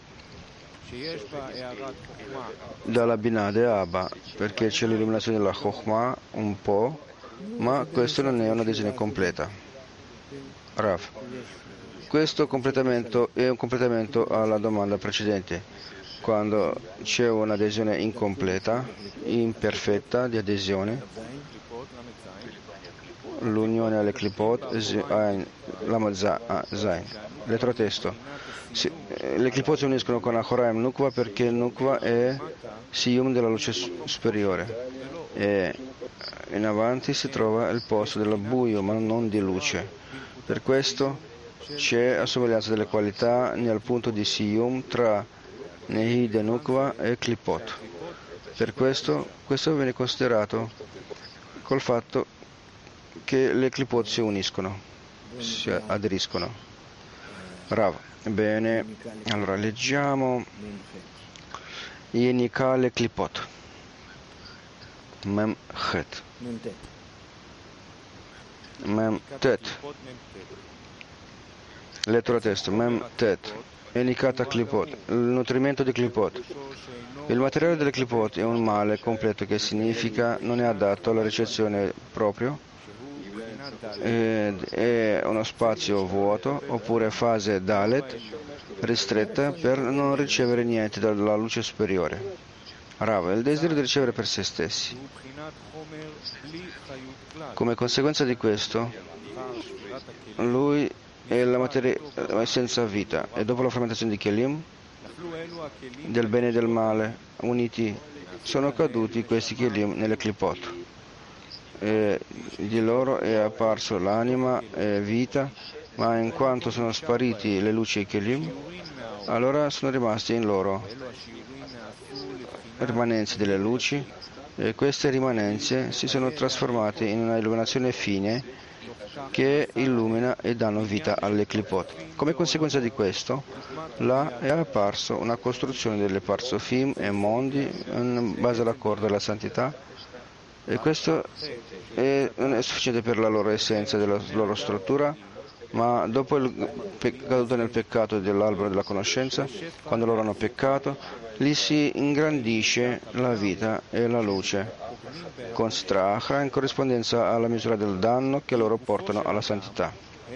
dalla Binah de Abba, perché c'è l'illuminazione della Chokhmah un po', ma questo non è un'adesione completa. Rav. Questo completamento è un completamento alla domanda precedente. Quando c'è un'adesione incompleta, imperfetta di adesione, l'unione alle clipot, Lamed Zain. Lettero testo. Le clipot si uniscono con Achoraim Nukva perché Nukva è Siyum della luce superiore, e in avanti si trova il posto del buio ma non di luce. Per questo c'è assomiglianza delle qualità nel punto di Siyum tra Nehi de Nukva e Klipot. Per questo viene considerato col fatto che le Klipot si uniscono, si aderiscono. Rav. Bene, allora leggiamo Yenika le Klipot. Mem Chet. Mem Tet. Lettera testo, Mem Tet, Enikata Klipot, il nutrimento di Klipot. Il materiale delle Klipot è un male completo che significa non è adatto alla ricezione proprio, è uno spazio vuoto, oppure fase Dalet, ristretta per non ricevere niente dalla luce superiore. Rava, il desiderio di ricevere per se stessi. Come conseguenza di questo, lui è la materia senza vita, e dopo la frammentazione di Kelim, del bene e del male, uniti, sono caduti questi Kelim nelle Klipot. E di loro è apparso l'anima e vita, ma in quanto sono spariti le luci e Kelim, allora sono rimasti in loro rimanenze delle luci, e queste rimanenze si sono trasformate in una illuminazione fine che illumina e danno vita alle Klipot. Come conseguenza di questo, là è apparso una costruzione delle Parsofim e mondi in base all'accordo della santità, E questo non è sufficiente per la loro essenza, della loro struttura, ma dopo il caduto nel peccato dell'albero della conoscenza, quando loro hanno peccato, lì si ingrandisce la vita e la luce con strahra in corrispondenza alla misura del danno che loro portano alla santità.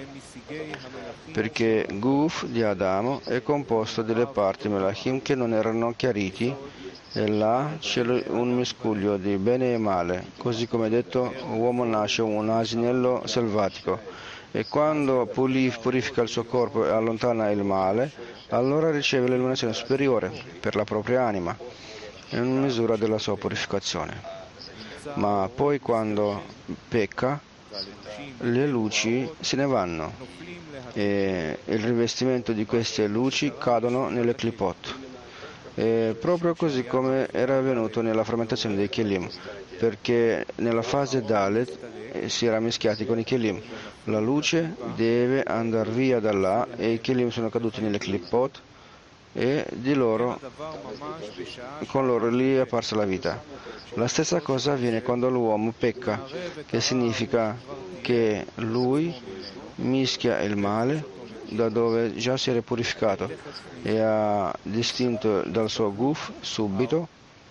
Perché Guf di Adamo è composto delle parti Melachim che non erano chiariti, e là c'è un miscuglio di bene e male, così come detto, uomo nasce un asinello selvatico, e quando purifica il suo corpo e allontana il male, allora riceve l'illuminazione superiore per la propria anima, in misura della sua purificazione. Ma poi quando pecca, le luci se ne vanno e il rivestimento di queste luci cadono nelle clipot. Proprio così come era avvenuto nella frammentazione dei Kelim, perché nella fase Dalet si era mischiati con i Kelim. La luce deve andare via da là e i Kelim sono caduti nelle clipot e con loro lì è apparsa la vita. La stessa cosa avviene quando l'uomo pecca, che significa che lui mischia il male da dove già si era purificato e ha distinto dal suo guf subito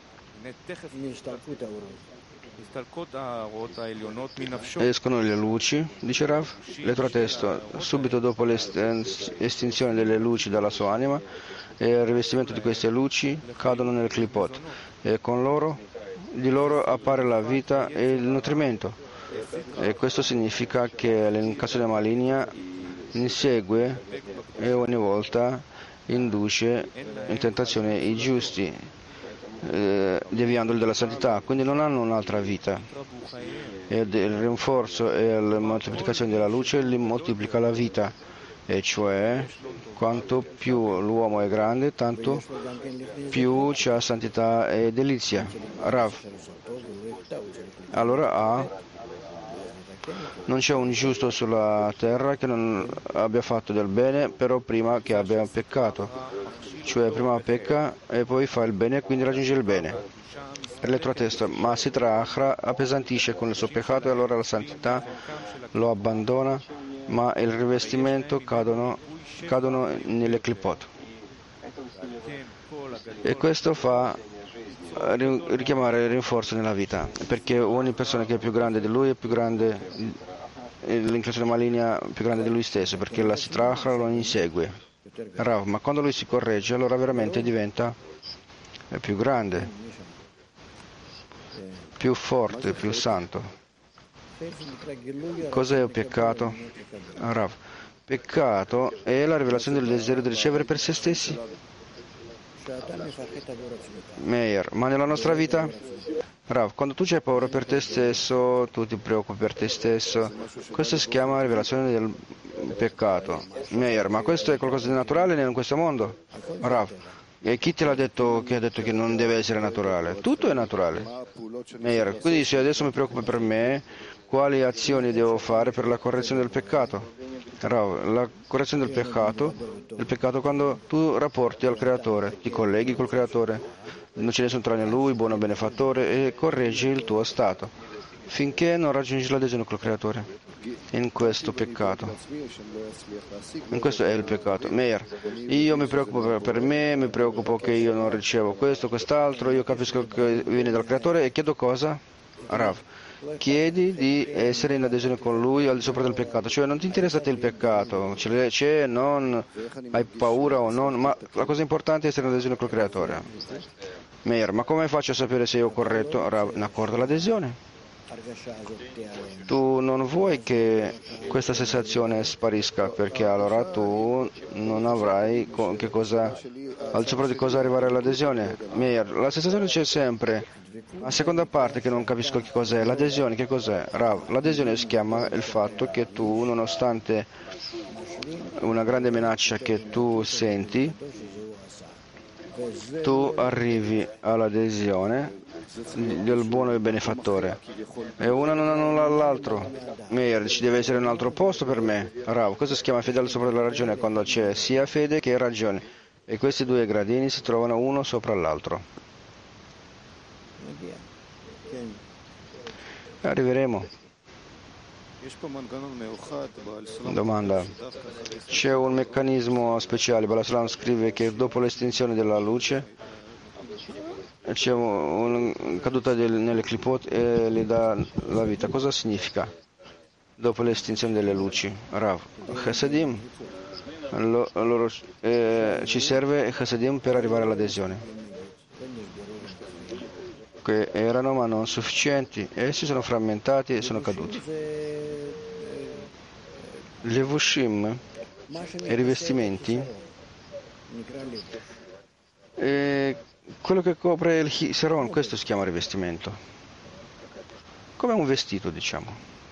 escono le luci, dice Rav, testo, subito dopo l'estinzione delle luci dalla sua anima e il rivestimento di queste luci cadono nel clipot e di loro appare la vita e il nutrimento, e questo significa che l'incarnazione maligna insegue e ogni volta induce in tentazione i giusti, deviandoli dalla santità, quindi non hanno un'altra vita. Ed il rinforzo e la moltiplicazione della luce li moltiplica la vita, e cioè quanto più l'uomo è grande, tanto più c'è santità e delizia. Rav. Allora non c'è un giusto sulla terra che non abbia fatto del bene, però prima che abbia peccato. Cioè prima pecca e poi fa il bene e quindi raggiunge il bene. Elettrotesto, ma Sitra Achra appesantisce con il suo peccato e allora la santità lo abbandona, ma il rivestimento cadono nelle clipot. E questo fa richiamare il rinforzo nella vita, perché ogni persona che è più grande di lui è più grande, l'inclinazione maligna più grande di lui stesso, perché la Sitra Achra lo insegue. Rav, ma quando lui si corregge, allora veramente diventa più grande, più forte, più santo. Cos'è il peccato? Rav, peccato è la rivelazione del desiderio di ricevere per se stessi. Meir, ma nella nostra vita? Rav, quando tu c'hai paura per te stesso, tu ti preoccupi per te stesso, questo si chiama rivelazione del peccato. Meir, ma questo è qualcosa di naturale in questo mondo? Rav, e chi te l'ha detto che ha detto che non deve essere naturale? Tutto è naturale. Meir, quindi se adesso mi preoccupo per me, quali azioni devo fare per la correzione del peccato? Rav, la correzione del peccato quando tu rapporti al Creatore, ti colleghi col Creatore, non ce ne sono tranne Lui, buono benefattore, e correggi il tuo stato, finché non raggiungi l'adesione col Creatore. In questo peccato. In questo è il peccato. Meir, io mi preoccupo per me, mi preoccupo che io non ricevo questo, quest'altro, io capisco che viene dal Creatore e chiedo cosa? Rav. Chiedi di essere in adesione con Lui al di sopra del peccato, cioè non ti interessa a te il peccato, c'è, non hai paura o non, ma la cosa importante è essere in adesione col Creatore. Meir, ma come faccio a sapere se io ho corretto? Rav, in accordo all'adesione. Tu non vuoi che questa sensazione sparisca, perché allora tu non avrai al sopra di cosa arrivare all'adesione. Meir, la sensazione c'è sempre. La seconda parte che non capisco che cos'è, l'adesione, che cos'è? Rav, l'adesione si chiama il fatto che tu, nonostante una grande minaccia che tu senti, tu arrivi all'adesione del buono e benefattore, e una non annulla l'altro. Meir, ci deve essere un altro posto per me. Rav, questo si chiama fede al sopra della ragione, quando c'è sia fede che ragione, e questi due gradini si trovano uno sopra l'altro. Arriveremo. Domanda. C'è un meccanismo speciale. Balasalam scrive che dopo l'estinzione della luce c'è una caduta nelle clipot e le dà la vita. Cosa significa? Dopo l'estinzione delle luci. Rav. Chesedim. Ci serve Chesedim per arrivare all'adesione. Che erano ma non sufficienti. Essi sono frammentati e sono caduti. Levushim, i rivestimenti, quello che copre il Hisaron, questo si chiama rivestimento. Come un vestito, diciamo.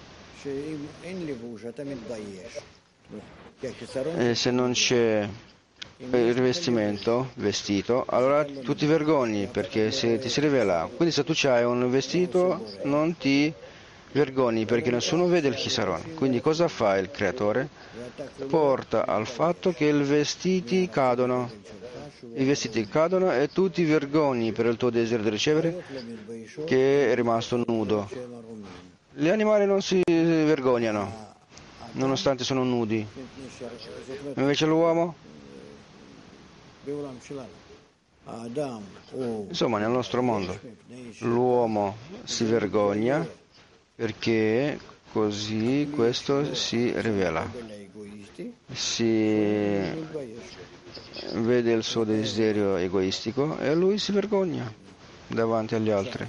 E se non c'è il rivestimento, vestito, allora tu ti vergogni perché se ti si rivela. Quindi se tu hai un vestito non ti vergogni perché nessuno vede il Hisaron. Quindi cosa fa il creatore? Porta al fatto che i vestiti cadono e tu ti vergogni per il tuo desiderio di ricevere che è rimasto nudo. Gli animali non si vergognano nonostante sono nudi. Invece l'uomo? Insomma, nel nostro mondo l'uomo si vergogna perché così questo si rivela. Si vede il suo desiderio egoistico e lui si vergogna davanti agli altri.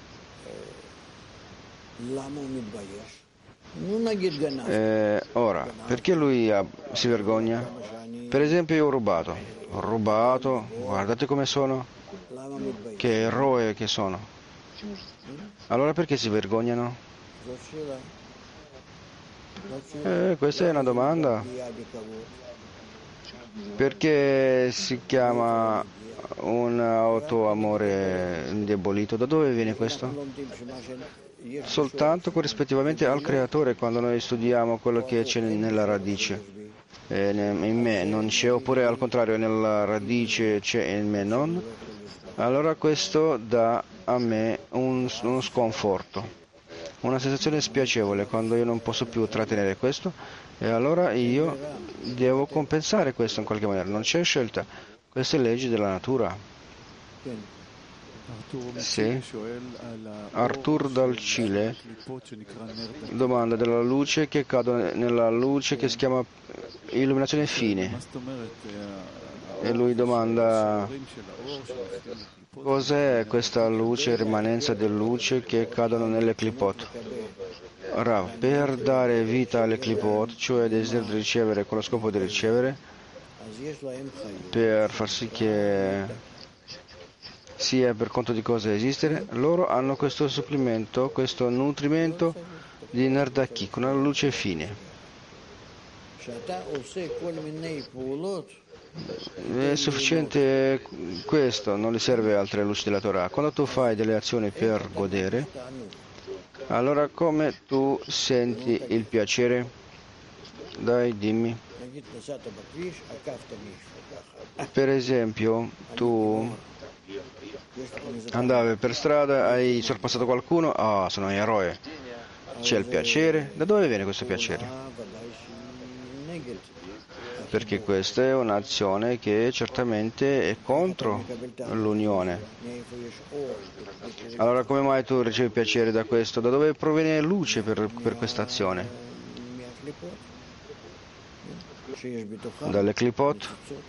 Ora, perché lui si vergogna? Per esempio io ho rubato, guardate come sono, che eroe che sono. Allora perché si vergognano? Questa è una domanda. Perché si chiama un autoamore indebolito? Da dove viene questo? Soltanto corrispettivamente al creatore, quando noi studiamo quello che c'è nella radice. In me non c'è, oppure al contrario nella radice c'è e in me non, allora questo dà a me uno sconforto, una sensazione spiacevole quando io non posso più trattenere questo e allora io devo compensare questo in qualche maniera, non c'è scelta, queste leggi della natura. Sì. Artur dal Cile domanda della luce che cade nella luce che si chiama illuminazione fine e lui domanda cos'è questa luce, rimanenza di luce che cadono nelle clipot. Rav, per dare vita alle clipot, cioè desiderio di ricevere con lo scopo di ricevere, per far sì che sia per conto di cosa esistere, loro hanno questo supplemento, questo nutrimento di Nardaki con una luce fine. È sufficiente questo, non gli serve altre luci della Torah. Quando tu fai delle azioni per godere, allora come tu senti il piacere? Dai, dimmi. Per esempio, tu andavi per strada, hai sorpassato qualcuno, sono un eroe. C'è il piacere. Da dove viene questo piacere? Perché questa è un'azione che certamente è contro l'unione. Allora come mai tu ricevi piacere da questo? Da dove proviene luce per questa azione? Dalle clipot,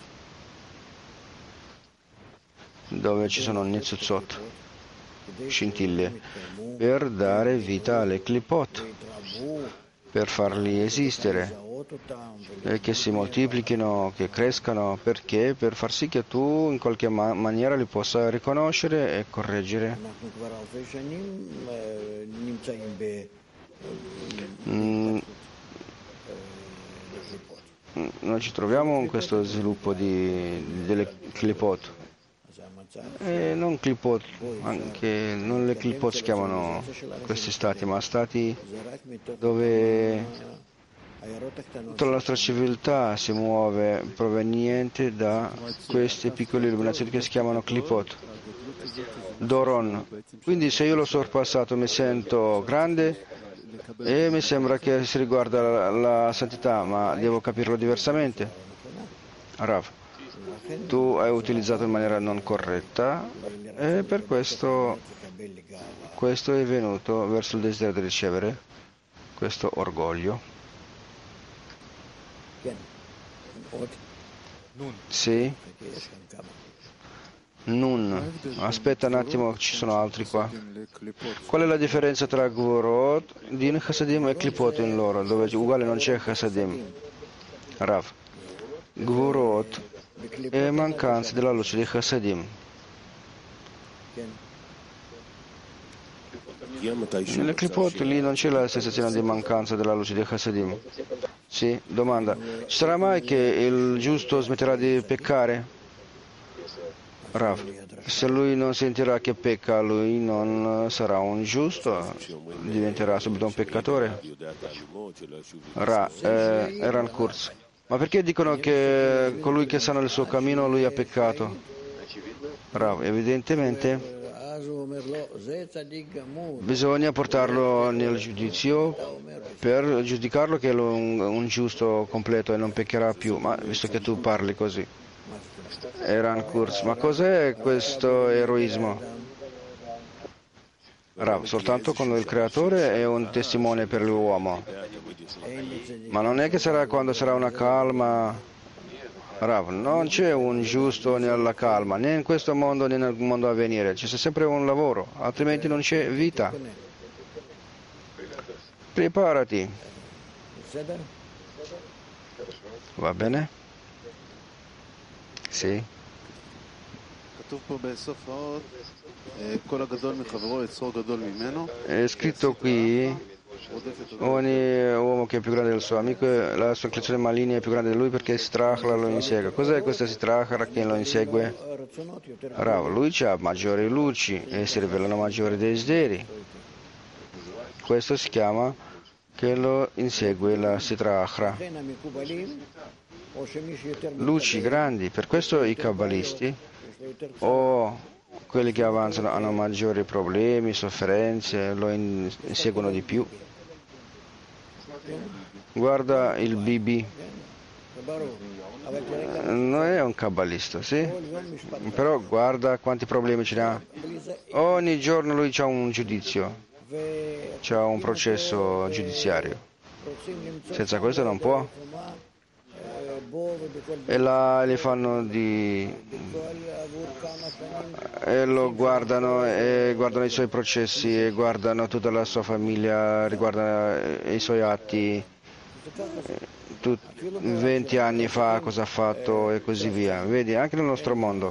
dove ci sono nitzutzot, scintille, per dare vita alle clipot, per farli esistere e che si moltiplichino, che crescano, perché? Per far sì che tu in qualche maniera li possa riconoscere e correggere. Noi ci troviamo in questo sviluppo delle clipot. E non clipot, anche non le clipot si chiamano questi stati, ma stati dove tutta la nostra civiltà si muove proveniente da queste piccole illuminazioni che si chiamano clipot. Doron. Quindi se io l'ho sorpassato mi sento grande e mi sembra che si riguarda la santità, ma devo capirlo diversamente. Rav, tu hai utilizzato in maniera non corretta e per questo è venuto verso il desiderio di ricevere questo orgoglio. Sì? Nun. Aspetta un attimo, ci sono altri qua. Qual è la differenza tra Gvorot, Din Hasadim e Klipot in loro, dove uguale non c'è Hasadim? Rav. Gvorot è mancanza della luce di Hasadim. Nelle Klipot lì non c'è la sensazione di mancanza della luce di Hasadim. Sì? Domanda. Ci sarà mai che il giusto smetterà di peccare? Rav, se lui non sentirà che pecca, lui non sarà un giusto, diventerà subito un peccatore. Eran Kurz. Ma perché dicono che colui che sa nel suo cammino, lui ha peccato? Rav, evidentemente bisogna portarlo nel giudizio per giudicarlo che è un giusto completo e non peccherà più, ma visto che tu parli così. Eran Kurz, ma cos'è questo eroismo? Rav, soltanto quando il creatore è un testimone per l'uomo. Ma non è che sarà quando sarà una calma. Rav, non c'è un giusto nella calma, né in questo mondo né nel mondo a venire. C'è sempre un lavoro, altrimenti non c'è vita. Preparati. Va bene? Sì. È scritto qui, ogni uomo che è più grande del suo amico, la sua inclinazione maligna è più grande di lui perché Sitrachla lo insegue. Cos'è questa Sitrachla che lo insegue? Rav, lui ha maggiori luci e si rivelano maggiori desideri. Questo si chiama che lo insegue la Sitrachla. Luci grandi, per questo i kabbalisti o quelli che avanzano hanno maggiori problemi, sofferenze, lo inseguono di più. Guarda il Bibi, non è un kabbalista, sì? Però guarda quanti problemi ce n'ha. Ogni giorno lui ha un giudizio, c'ha un processo giudiziario. Senza questo non può. E là li fanno e lo guardano e guardano i suoi processi e guardano tutta la sua famiglia, riguardano i suoi atti, 20 anni fa cosa ha fatto e così via. Vedi, anche nel nostro mondo.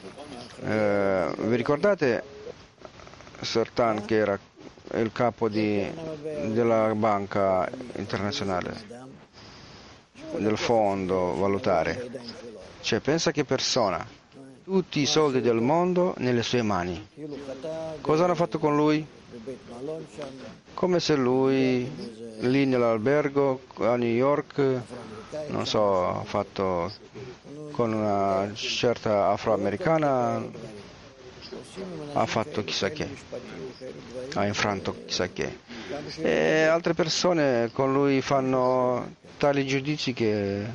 Vi ricordate Sertan che era il capo della banca internazionale? Del fondo valutare, cioè pensa che persona, tutti i soldi del mondo nelle sue mani. Cosa hanno fatto con lui? Come se lui lì nell'albergo a New York, non so, ha fatto con una certa afroamericana, ha fatto chissà che, ha infranto chissà che. E altre persone con lui fanno tali giudizi che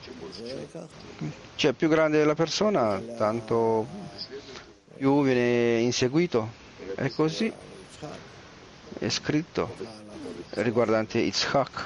cioè più grande è la persona, tanto più viene inseguito. E così è scritto riguardante Yitzhak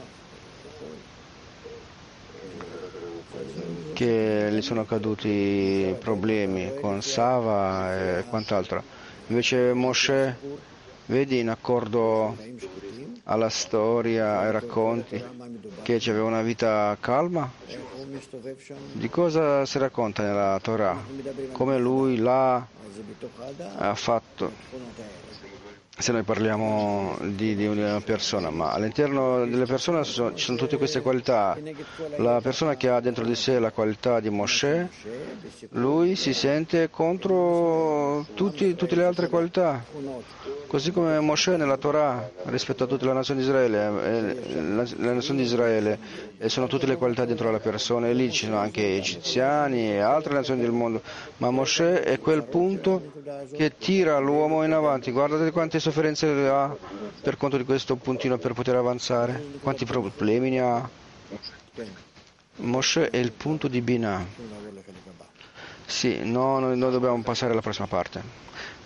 che gli sono caduti problemi con Sava e quant'altro. Invece Moshe, vedi, in accordo alla storia, ai racconti, che aveva una vita calma. Di cosa si racconta nella Torah? Come lui là ha fatto se noi parliamo di una persona, ma all'interno delle persone ci sono tutte queste qualità. La persona che ha dentro di sé la qualità di Mosè, lui si sente contro tutte le altre qualità. Così come Mosè nella Torah rispetto a tutta la nazione di Israele, la nazione di Israele sono tutte le qualità dentro la persona, e lì ci sono anche egiziani e altre nazioni del mondo, ma Mosè è quel punto che tira l'uomo in avanti. Guardate quante sofferenze ha per conto di questo puntino per poter avanzare, quanti problemi ne ha. Mosè è il punto di Binah. Sì, no, noi dobbiamo passare alla prossima parte.